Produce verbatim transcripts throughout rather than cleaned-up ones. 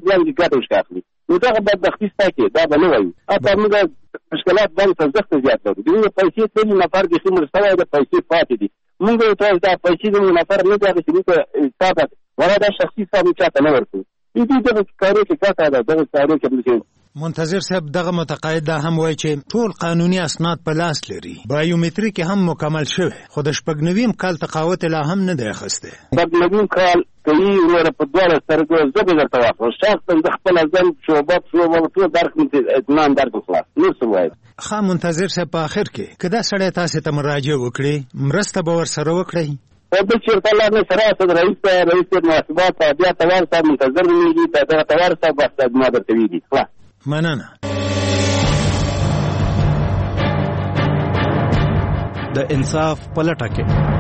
زیان کې ګټه وشي اخلي. نو دغه بدبختي ستا کې دا به نه وایي. حتی موږ مشکلات باندې خوځښت زیات لرو. د پیسې ټول نفر د څومره سوی د پیسې پاتې دي. موږ یو تاسو دا پیسې د نفر نه دا چې موږ تاسو ورا دا شخصي حساب چاته نه ورکوي. دې دې د کارو کې څه ده د کارو کې منتظر صاحب دغه متقاعد دا هم وایي چې ټول قانوني اسناد په لاس لري. بایومتریک هم مکمل شوی خو د شپږ نویم کال تقاوت لا هم نه دی اخیستی. شپږ نویم کال کوي وروره په دواړه سترګو زه به درته واخلم. شخصا د خپل ځان شعبه شعبه ټول درک مې اطمینان درکړم خلاص نور څه وایم. ښه منتظر صاحب په آخر کې که دا سړی تاسې ته مراجعه وکړي مرسته به ورسره وکړئ. او د چیرته الله نه سره صدر رئیس رئیس محاسبات بیا توار صاحب منتظر ویږي ته دغه توار صاحب بس ما درته ویږي. خلاص مننه. د انصاف پلټه کې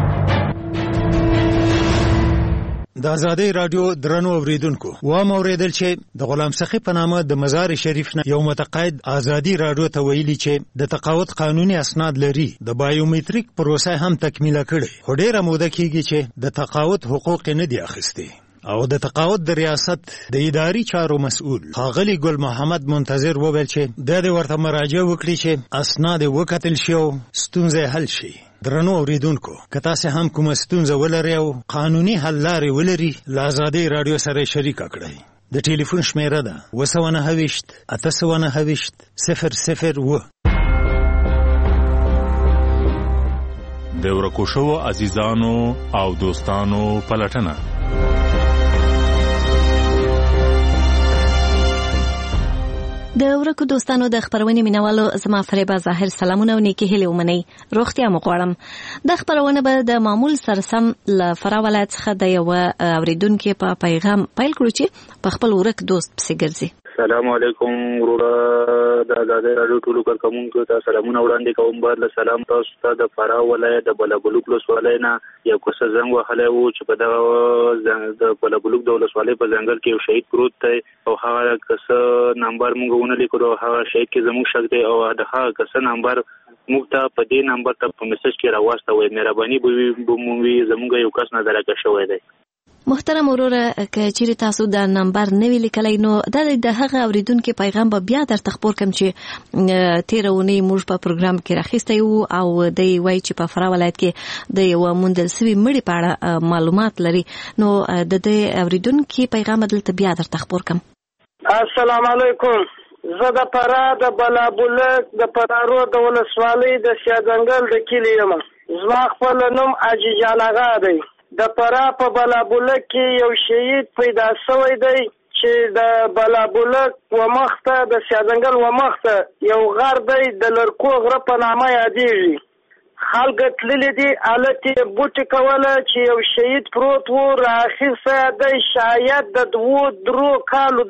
د ازادۍ راډیو درنو اوریدونکو وام اوریدل چې د غلام سخی په نامه د مزار شریف نه یو متقاعد ازادۍ راډیو ته ویلي چې د تقاعد قانوني اسناد لري. د بایومتریک پروسه هم تکمیله کړي خو ډیره موده کیږي چې د تقاعد حقوق نه دي اخیستي. او د تقاعد د ریاست د اداري چارو مسؤل ښاغلي ګل محمد منتظر وویل چې د دې ورته مراجعه وکړي چې اسناد وکتل شي او ستونزې حل شي. درنو اوریدونکو که تاسې هم کومه ستونزه ولرئ او قانوني حل لارې ولري له ازادۍ راډیو سره شریکه کړئ. د ټلیفون شمیره ده اوه سوه نهه ویشت اته سوه نهه ویشت صفر صفر اوه. د ورکو شوو عزیزانو او دوستانو پلټنه د ورکو دوستانو د خبرونې مینوالو زما فریبه ظاهر سلامونه او نیکی هیلې ومنئ. روغتیا مو غواړم. د خبرونه به د معمول سره سم له فراه ولایت څخه د یوه اورېدونکي په پیغام پیل کړو چې په خپل ورک دوست پسې ګرځي. السلام علیکم وروره د ازادۍ راډیو ټولو کارکوونکو ته سلامونه وړاندې کوم. بعد له سلام تاسو ته د فراه ولایت د بلابلوک ولسوالۍ نه یو کوڅه زنګ وهلی و چې په دغه د بلابلوک د ولسوالۍ په ځنګل کې یو شهید پروت دی او هغه کسه نمبر موږ ونه لیکلو. هغه شهید کې زموږ شک دی او د هغه کسه نمبر موږ ته په دې نمبر ته په میسج کې راواستوئ. مهرباني به مو وي زموږ یو کس نظر راکړی شوی دی. محترم وروره که چیرې تاسو د نمبر نه وی لیکلی نو دا د هغه اوریدونکو پیغام به بیا درته خپور کړم چې تېره اونۍ موږ په پروګرام کې راخیستی وو او دی وایي چې په فراه ولایت کې د یوه موندل سوي مړي په اړه معلومات لري. نو د دې اوریدونکو پیغام دلته بیا درته خپور کړم. السلام علیکم. زه د فراه د بلابلک د فراه روډ د ولسوالۍ د سیاځنګل د کلي یم. زما خپل نوم حاجي جان اغا دی. د فراه په بلابلک کې یو شهید پیدا شوی دی چې د بلابلک و مخته د سیاځنګل و مخته یو غر دی د لرکو غره په نامه یادېږي. خلک تللي دي هلته یې بوټې کوله چې یو شهید پروت و رااخیسته دی شاید د دوو درو کالو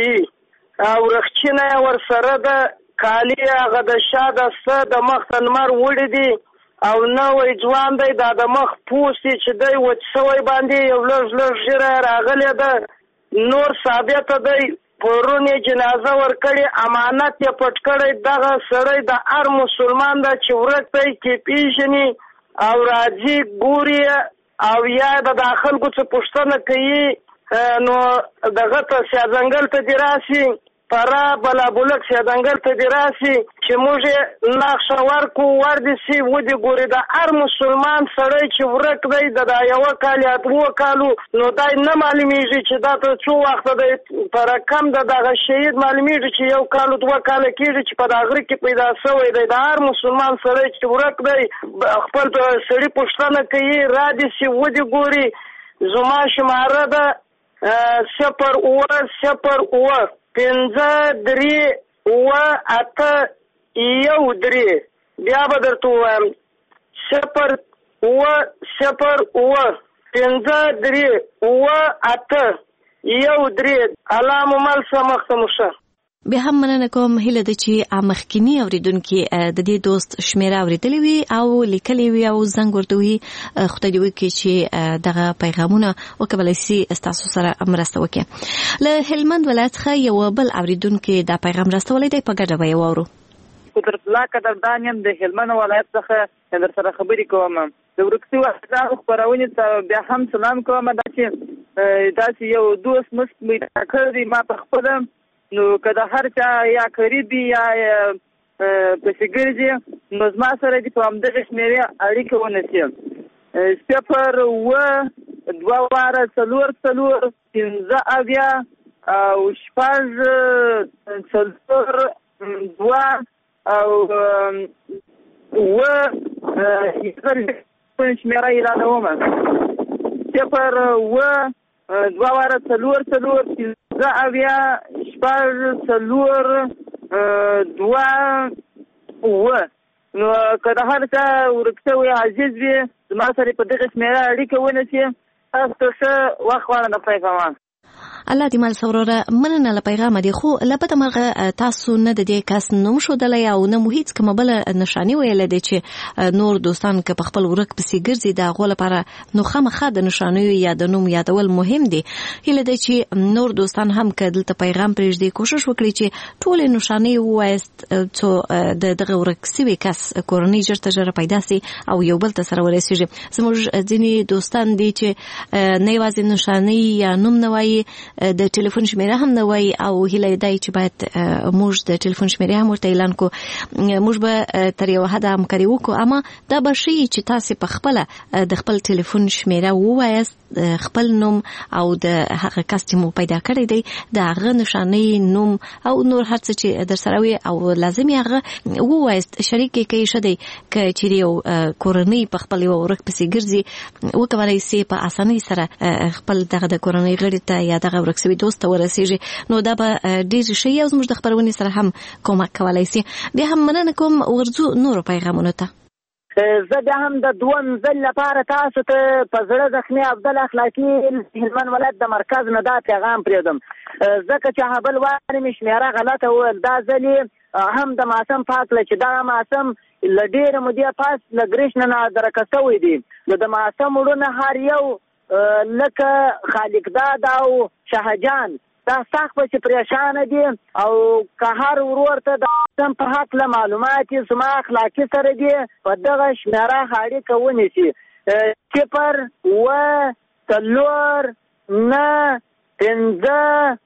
دغسې او رخچینه یې ورسره ده کالي هغه د شا دسته د مخ ته لمر وړي دي او نوی ځوان دی دا د مخ پوستې چې دی وچ سوی باندې یو لږ لږ ژیره راغلې ده نور ثابته دی پرون یې جنازه ورکړې امانت یې پټ کړی. دغه سړی د هر مسلمان ده چې ورک دی کې پیژني او راځي ګوري او یا به د خلکو څه پوښتنه کوي نو دغه ته سیاځنګل ته دې راسي فراه بلابلک سیاځنګل ته دې راسي چې موږ یې نقشه ورکو ور دې سي ودې ګوري د هر مسلمان سړی چې ورک دی د دا یوه کال یا دوه کالو نو دا نه معلومیږي چې دا ته څو وخته دی په رقم د دغه شهید معلومیږي چې یو کالو دوه کاله کېږي چې په دا غره کې پیدا شوی دی. د هر مسلمان سړی چې ورک دی خپل سړي پوښتنه کوي را دې سي ودې ګوري. زما شماره ده صفر اوه صفر اوه پنځه درې اوه اته یو درې. بیا به درته ووایم صفر اوه صفر اوه پنځه درې اوه اته یو درې. الله مو مل شه مخته مو شه. بیا هم مننه کوم هیله ده چې مخکینی اوریدونکي د دې دوست شمیره اوریدلې وي او لیکلې وي او زنګ ورته وي خدای دې وکړي چې دغه پیغامونه وکولی سي ستاسو سره مرسته وکړي. له هلمند ولایت څخه یو بل اوریدونکي دا پیغام راستولی دی په ګډه به یې واورو. قدرت الله قدردان یم د هلمند ولایت څخه در سره خبرې کوم. د ورکسي وحدانو خپرونې ته بیا هم سلام کوم دا چې داسې یو دوست مست پیدا کړی دی ما په خپله، نو که د هر چا یا قریب وي یا پسې ګرځي نو زما سره دې په همدغې شمېرې اړیکه ونیسي. صفر اووه دوه واره څلور څلور پنځه اویا او شپږ څلور دوه او اووه شمېره اعلانومه. صفر اووه دوه واره څلور څلور پنځه اویا شپږ څلور دوه اووه. نو که د هر چا ورک شوی عزیز وي زما سره په دغه شمېره اړیکه ونیسي. تاسو ته ښه وخت غواړم د پیغام. الله دې مال سوروره مننه له پیغام دی. خو لپاره مرغه تاسو نه د دې کس نوم شودلای او نه مو هیڅ کومه بل نشانی ویل دي چې نور دوستان که په خپل ورک پسې ګرځي دا غو لپاره نو خامخا د نشانی یا د نوم یادول مهم دي. هله دې چې نور دوستان هم کدل ته پیغام پرېږدي کوشش وکړي چې ټول نشانی وایست څو د دغه ورک سوي کس کورنۍ جرته جره پیدا سي او یو بل ته سره ورسیږي. زموږ ځینی دوستان دي چې نه یوازې نشانی یا نوم نه وایي د ټلیفون شمیره هم نه وای او هیله دی چې باید موږ د ټلیفون شمیره هم ورته اعلان کو. موږ به تر یو حد همکاري وکړو، اما دا به شي چې تاسو په خپل د خپل ټلیفون شمیره ووایاست، خپل نوم او د هغه کس چې مو پیدا کړی دی د هغه نشانه نوم او نور هر څه چې در سره وي او لازمي هغه ووایاست. شریک کې شدی ک چې یو کورنۍ په خپل یو ورک پسې ګرځي وکولای سي په اسانۍ سره خپل دغه د کورنۍ غړي ته یا دغه ورکسوي دوست ته ورسیږي، نو دا به ډېر شي او زموږ د خبرونې سره هم کومک کولای سي. بیا هم مننه کوم ورځو نور پیغامونو ته. زه بیا هم د دوم ځل لپاره تاسو ته په زړه زخمي عبدل اخلاقي هلمند ولایت د مرکز نه دا پیغام پرېږدم، ځکه چې هغه بل وارې مې شمېره غلطه وویل. دا ځل یې هم د ماسم پاک کړه چې دغه ماسم له ډېرې مودې پاس له ګرېش نه نادرکه شوی دی. نو د ماسم وړونه هر یو لکه خالقداد او شاهجان دا سخت پسې پریشانه دي او که هر ورور ته د ماسم په هکله معلومات یې زما اخلاقي سره دي په دغه شمېره اړیکه ونیسي. صفر اووه څلور نه پنځه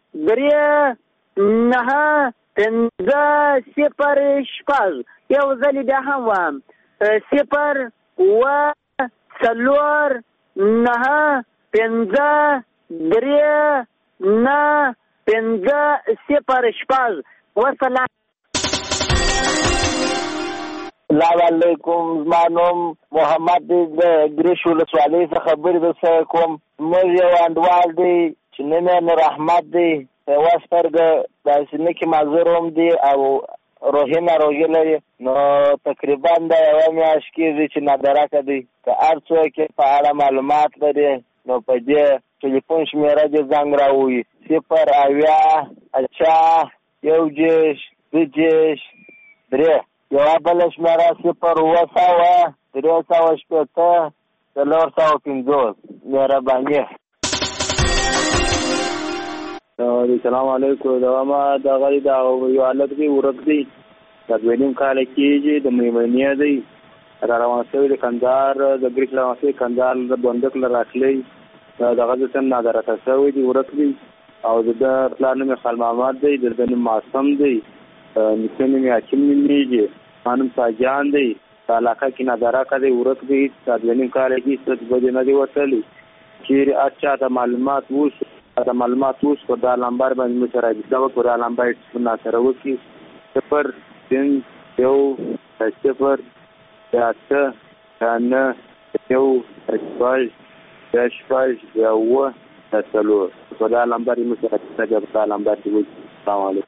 درې نهه پنځه صفر شپږ. یو ځل بیا هم وایم صفر اووه څلور نه پنځه درې نه پنځه صفر شپږ. وسلام. السلام علیکم، زما نوم محمد دی، د ګریش ولسوالۍ څخه خبرې درسره کوم. موږ یو انډوال دی چې نوم یې نور احمد دی، په یوه سترګه داسې نه کې معذور هم دی او روحي ناروغي لري. نو تقریبا دا یوه میاشت کېږي چې نادرکه دی. که هر څوک یې په اړه معلومات لري نو په دې ټلیفون شمېره دې زنګ راووي صفر اویا اچا یو دېرش دوه دېرش درې. یوه بله شمېره صفر اووه سوه درې سوه شپېته څلور سوه پنځوس. مهرباني. السلام علیکم. دا ما دغه د یو حالت کې ورک دی د دویم کال کېږي د میمنې دی را روان شوی د کندهار د ګریش روان شوی کندهار د بندک له راتلی دغه د سم نادرکه شوی دی ورک دی او د پلار نوم خال محمد دی، د نوم معصوم دی، نیکه نوم حکیم نومیږي، خانم ساجان دی. په علاقه کې نادرکه دی ورک دی د دویم کال کې څه بده نه دی وتلی. چیرې اچھا د معلومات وشو دا معلومات اوس په دا نمبر باندې مو سره راځي دا په دا نمبر څخه سره وکی صفر پنځه یو صفر اته نه یو شپږ شپږ یو څلور په دا نمبر مو سره راځي په دا نمبر دی. السلام علیکم.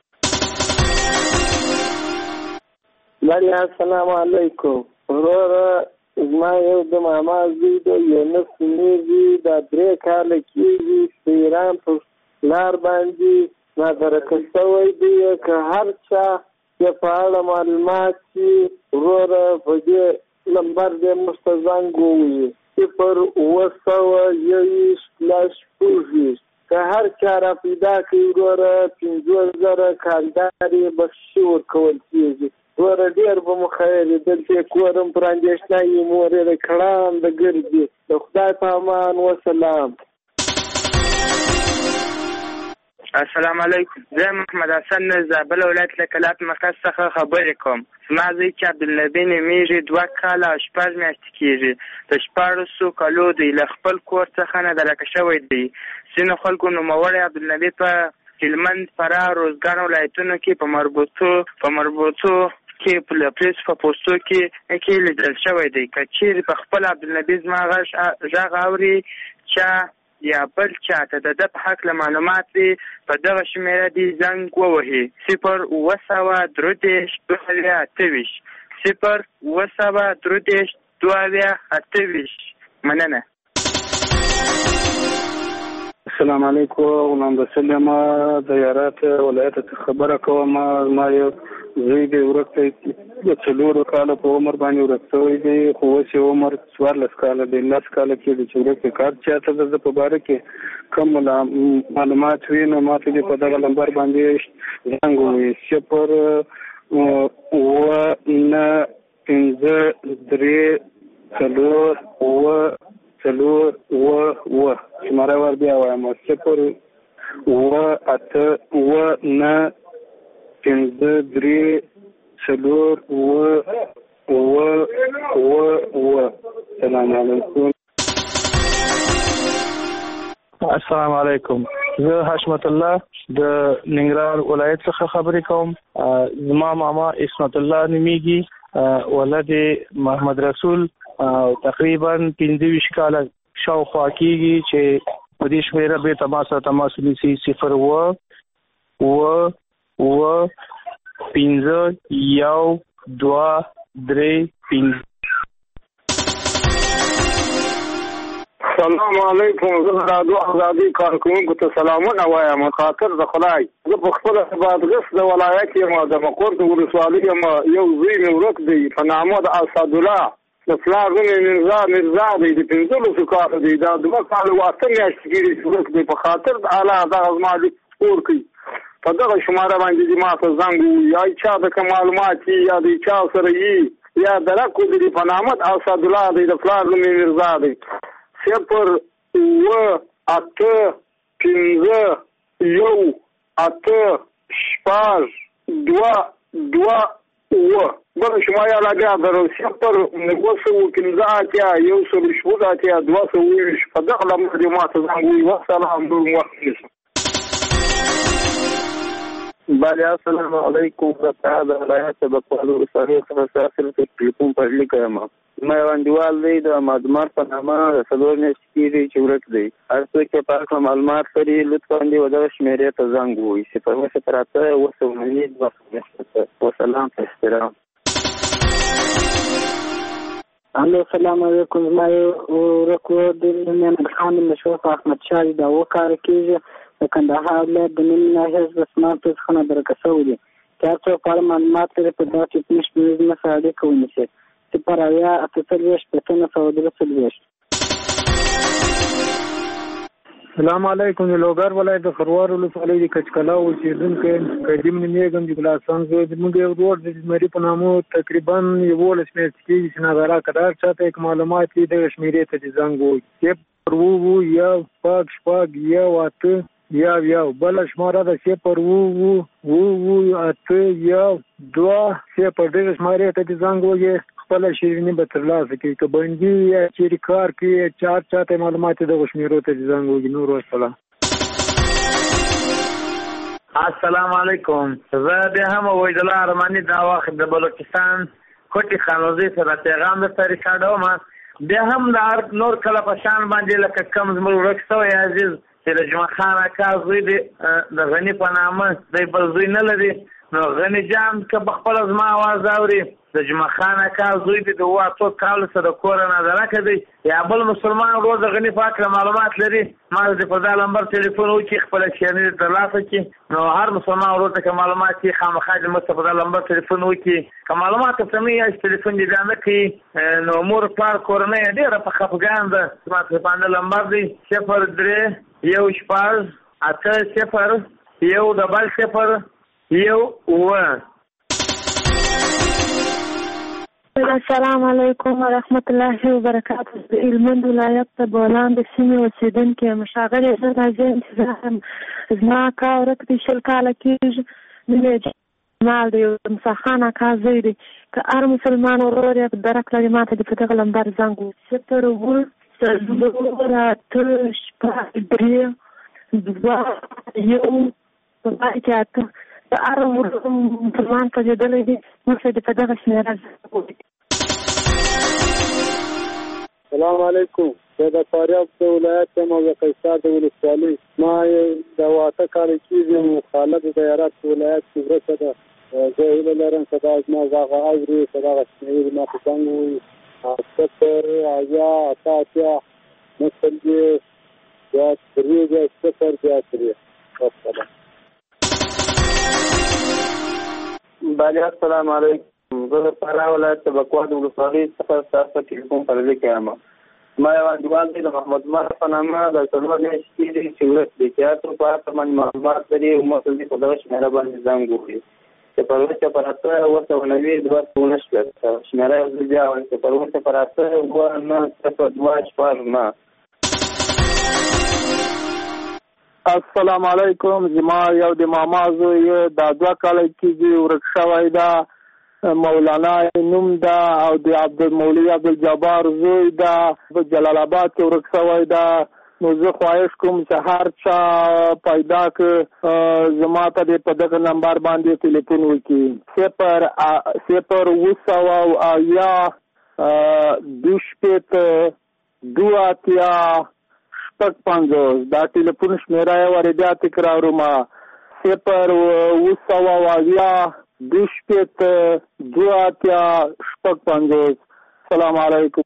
لاري السلام علیکم. ورور زما یو د ماما زوی د یونس نیزي د درې کاله کېږي په ایران په لار باندې نادرکه شوی دی. که هر چا یې په اړه معلومات شي وروره په دې نمبر دې موږ ته زنګ ووهي صفر اووه سوه یوویشت لس شپږویشت. که هر چا را پیدا کړي وروره پنځوس زره کالدار یې بخشي ورکول کېږي. ورته ډېر به مو خیر وي. دلته کور هم پر اندېښنه مور یې د کړام د ګرځي. د خدای په امان. وسلام. السلام علیکم. زه محمد حسن د زابل ولایت له کلات مرکز څخه خبرې کوم. زما زوی چې عبدالنبي نومیږي دوه کاله او شپږ میاشتې کېږي. د شپاړسو کالو دی له خپل کور څخه نه درکه شوی دی. ځینو خلکو نوموړی عبدالنبي په هلمند، فراه، روزګان ولایتونو کې په مربوطو په مربوطو کې په پریس په پوسټو کې کې لیدل شوی دی. که چیرې په خپل عبدالنبي زما غږ اوري چا یا بل چاته د ده په هکله معلومات وي په دغه شمېره دې زنګ ووهي صفر اووه سوه درې دېرش دوه اویا اته ویشت صفر اووه سوه درې دېرش دوه اویا اته ویشت. مننه. السلام علیکم. غلام رسول یم د یارات ولایت څخه خبره کوم. ما یو زوی دی ورک دی د څلورو کالو په عمر باندې ورک شوی دی، خو اوس یې عمر څوارلس کاله دی. لس کاله کېږي چې ورک دی. کار چاته د ده په باره کې کوم معلومات وي نو ما ته دې په دغه نمبر باندې زنګ ووایي صفر اووه نهه پنځه درې څلور اووه څلور اووه اووه. شماره ور بیا وایم صفر اووه اته اووه نهه پنځه درې څلور اووه اووه اووه اووه. سلام علیکم. السلام علیکم. زه حشمت الله د ننګرهار ولایت څخه خبرې کوم. زما ماما اسمت الله نومیږي، ولد محمد رسول، تقریبا پنځه ویشت کاله شاوخوا کېږي چې په دې شمېره بېرته ما سره تماس ونیسي. صفر اووه اووه اووه پنځه یو دوه درې پنځه. السلام علیکم. زه د رادیو ازادي کارکوونکو ته سلامونه وایم. خاطر د خدای زه په خپله بادغیس د ولایت یم، د مقر د ولسوالۍ یم. یو زوی مې ورک دی په نامه د اسدالله، د پلار نوم یې مرزا مرزا دی، د پنځلسو کالو دی. دا دوه کاله او اته میاشتې کېږي چې ورک دی. په خاطر د الله دغه زما لیک سپور کړي. په دغه شماره باندې دې ما ته زنګ ووایي، یا چا د که معلومات وي یا د چا سره وي یا درک ودري په نامه د اسدالله دی، د پلار نوم یې مرزا دی. صفر اووه اته پنځه یو اته شپږ دوه دوه اووه. بله شماره لا بیا درو صفر اووه سوه پنځه اتیا یو سل شپږ اتیا دوه سوه اوویشت. په دغه نمبر دې ما ته زنګ ووایي. والسلام. نور وخت نیسم. بله السلام علیکم. د ولایت د بکوالو ولسوالۍ څخه سافر ته ټلیفون په لیکه یم. زما یو انډیوال دی د معلومات په نامه د څلور میاشتې کېږي چې ورک دی. هر څوک یې په هکله معلومات لري لطفا دې و دغه شمېرې ته زنګ ووایي صفر اووه صفر اته اووه سوه نهه دوه سوه اته. وسلام په احترام. الو السلام علیکم. زما یو ورک و د محمد خان مشرف احمد شاه د اوه کاله کېږي، د کندهار ولایت د نیم ناحیې حزب اسماعیل څخه نه درکه شوی دی. که هر څوک په اړه معلومات لري په دغه ټلیفون شمېرې زما سره اړیکه ونیسي. صفر اویا اته څلوېښت شپېته نهه سوه درې څلوېښت. السلام علیکم. د لوګر ولایت د خروار ولسوالۍ د کچکلا اوسېدونکی قدیم نومېږم، د ګلاسان زوی. زموږ یو ورور د زمري په نامه تقریبا یولس میاشتې کېږي چې ناغرا کډار چاته یک معلومات وي دغه شمېرې ته چې زنګ ووایي صفر اووه یو شپږ شپږ یو اته یو یو. بله شماره ده صفر اووه اووه اته یو دوه صفر. دغه شمارې ته چې زنګ ووایي خپله شیریني به ترلاسه کړي. که بندي یا چیرې کار کوي چا چاته معلومات دغه شمېرو ته چې زنګ ووایي. نور والسلام. السلام علیکم. زه بیا هم وحیدالله ارماني دا وخت د بلوچستان کوټې خانوزۍ سره پیغام درته ریکارډوم. بیا هم د نور کله په شان باندې لکه کم زموږ ورک شوی عزیز چې د جمعه خان اکا زوی دی د غني په نامه دی، بل زوی نه لري. نو غني جان که په خپله زما اواز اوري د جمعه خان اکا زوی دی د اوه اتو کالو سره د کوره ناظرکه دی یا بل مسلمان ورور د غني په هکله معلومات لري ما دې په دا نمبر تلیفون وکړي خپله شیریني دې ترلاسه کړي. نو هر مسلمان ورور ته که معلومات وي خامخا دې موږ ته په دا نمبر تلیفون وکړي. که معلومات ته سمې یا چې تلیفون دې بیا نه کوي نو مور پلار کورنۍ ډېره په خفګان ده. زما تلیفون نمبر دی صفر درې یو شپږ اته صفر یو ډبل صفر یو اووه. السلام علیکم ورحمت الله وبرکاته. د هلمند ولایت د بولان د سیمې اوسېدونکې یم. ښاغلی زه راځم چې زه زما اکا ورک دی، شل کاله کېږي. نوم یې جمال دی، د موسی خان اکا زوی دی. که هر مسلمان ورور یې درک لري ما ته دې په دغه لمبر زنګ ووهي. صفر اووه څلور اته شپږ درې دوه یو په کې اته د هر مسلمان پېژندلی دی موږ ته دې په دغه شمېره زنګ ووهي. السلام علیکم. زه د فاریاب د ولایت یم او د قیصار د ولسوالۍ. ما د واته کاله کېږي مخالف د هرات ولایت کې ورکه ده. زه هیله لرم چې دا زما غږ اوري، چې دغه شمېرې ما ته زنګ ووهي. صفر اویا اته اتیا نهه څلوېښت بیا درې بیا صفر بیا درې. والسلام. بله السلام علیکم. زه د فراه ولایت د بکواه د ولسوالۍ څخه ستاسو په ټلیفون پرلې کې یم. ما یو انډیوال دی د محمد عمر په نامه، د څلور میاشتې کېږي چې ورک دی، چې هر څوک په هر څه باندې معلومات لري او موږ ته په دغه شمېره باندې زنګ وکړي. صفر صفر اته اوه سوه نوي دوه سوه نهه شمېره یو ځل بیا وایي صفر صفر اته اوه نهه صفر دوه شپږ نهه. السلام علیکم. زما یو د ماما زوی دا دوه کاله کېږي ورک شوی ده. مولانا نوم ده او د عبدالمولي عبدالجبار زوی ده، په جلال آباد کې ورک شوی ده. نو زه خواهش کوم چې هر چا پیدا که زما ته دې په دغه نمبر باندې ټلیفون وکړي. صفر صفر اوه سوه اویا دوه شپېته دوه اتیا شپږ پنځوس. دا ټلیفون شمېره یې ورې بیا تکراروم. صفر اوه سوه اویا دوه شپېته دوه اتیا شپږ پنځوس. السلام علیکم.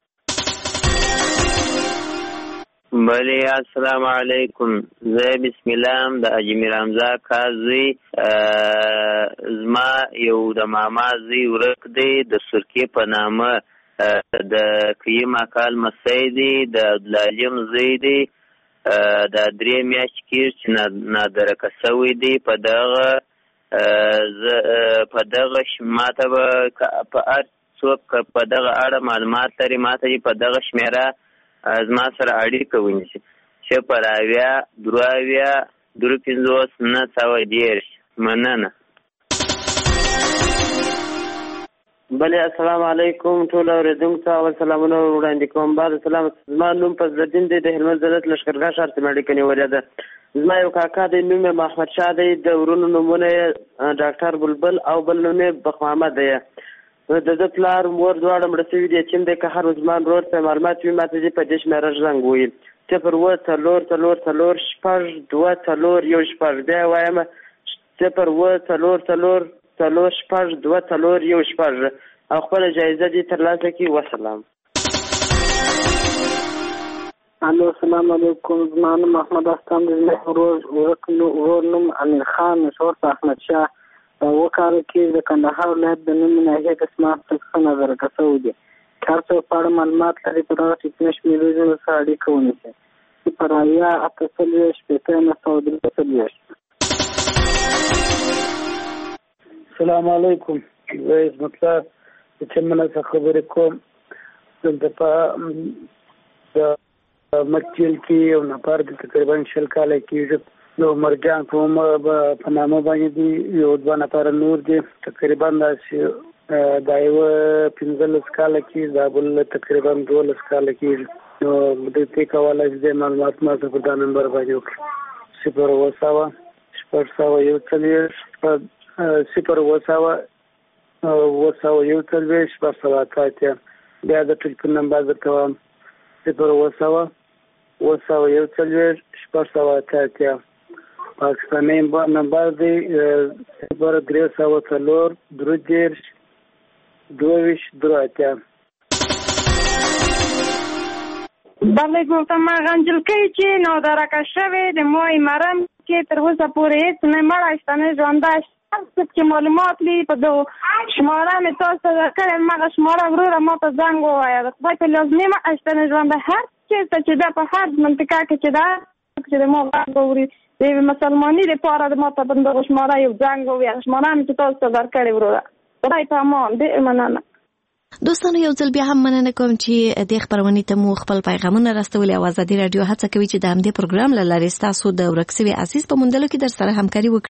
بله السلام علیکم. زه بسم الله د حاجي میر حمزه اکا زوی. زما یو د ماما زوی ورک دی د سرکې په نامه، د قیم اکا لمسی دی، د عبدالعلیم زوی دی. دا درې میاشتې کېږي چې نادرکه سوی دی. په دغه په دغه ما ته به په هر څوک په دغه اړه معلومات لري ما ته په دغه شمېره زما سره اړیکه ونیسي. صفر اویا دوه اویا دوه پنځوس نهه سوه دېرش. مننه. بله السلام علیکم. ټول اورېدونکو ته اول سلامونه وړاندې کوم. بعد سلام. زما نوم فضلالدین دی، د هلمند ولایت لښکرګاه ښار څخه اړیکه نیولې ده. زما یو کاکا دی، نوم یې محمد شاه دی، د ورونو نومونه یې ډاکټر بلبل او بل نوم یې بخ محمد دی. د ده پلار مور دواړه مړه شوي دي. چیم دی که هر زما ورور ته معلومات وي ما ته دې په دې شمېره زنګ ووهي. صفر اووه څلور څلور څلور شپږ دوه څلور یو شپږ. بیا یې وایم صفر اووه څلور څلور څلور شپږ دوه څلور یو شپږ او خپله جایزه دې ترلاسه کړي. وسلام. الو السلام علیکم. زما نوم محمد استان دی. ورک ورور نوم امیر خان، مشهور په احمد شاه. اوه کاله کې د کندهار ولایت د نومې ناحیې قسمت څخه نظرکه شوی دی. که هر څوک په اړه معلومات لري په دغه ټلیفون شمېرې سره اړیکه ونیسي. صفر اویا اته څلوېښت شپېته نهه سوه درې څلوېښت. السلام علیکم. زه عظمت الله د چمنه څخه خبرې کوم. دلته په د مکتیل کې یو نفر د تقریبا شل کاله کېږي. نو مرجان په نامه باندې دي، یو دوه نفره نور دي. تقریبا داسې دا یوه پنځلس کاله کېږي، دا بل تقریبا دولس کاله کېږي. نو دې کولی شي دې معلومات ما ته په دا نمبر باندې وکړي. صفر اوه سوه شپږ سوه یو څلوېښت صفر اوه سوه اوه سوه یو څلوېښت شپږ سوه اته اتیا. بیا د ټلیفون نمبر درته وایم صفر اوه سوه اوه سوه یو څلوېښت شپږ سوه اته اتیا. پاکستاني نمبر دی صفر درې سوه څلور درې دېرش دوه ویشت درې اتیا. بله ګفتم هغه نجلۍ چې نادرکه شوې د مای مرم کې تر اوسه پورې هېڅ نه مړه شته نه ژوندی شته. هر څوک چې معلومات لري په دغو شماره مې تاسو ته درکړې یم. هغه شماره وروره ما ته زنګ ووایه. د خدای په لازمي مړه شته نه ژوندی. هر چېرته چې ده په هر منطقه کې چې ده چې د ما غږ واوري د یوې مسلماني دپاره د ما ته په دغو شماره یو زنګ ووایي. هغه شماره مې چې تاسو ته درکړې وروره. خدای په امان. ډېر مننه. دوستانو یو ځل بیا هم مننه کوم چې د خبرونې ته مو خپل پیغامونه راستولي او ازادي رادیو هڅه کوي چې د همدې پروګرام له لارې تاسو د ورکسوي عزیز په موندلو کې در سره همکاري وکړي.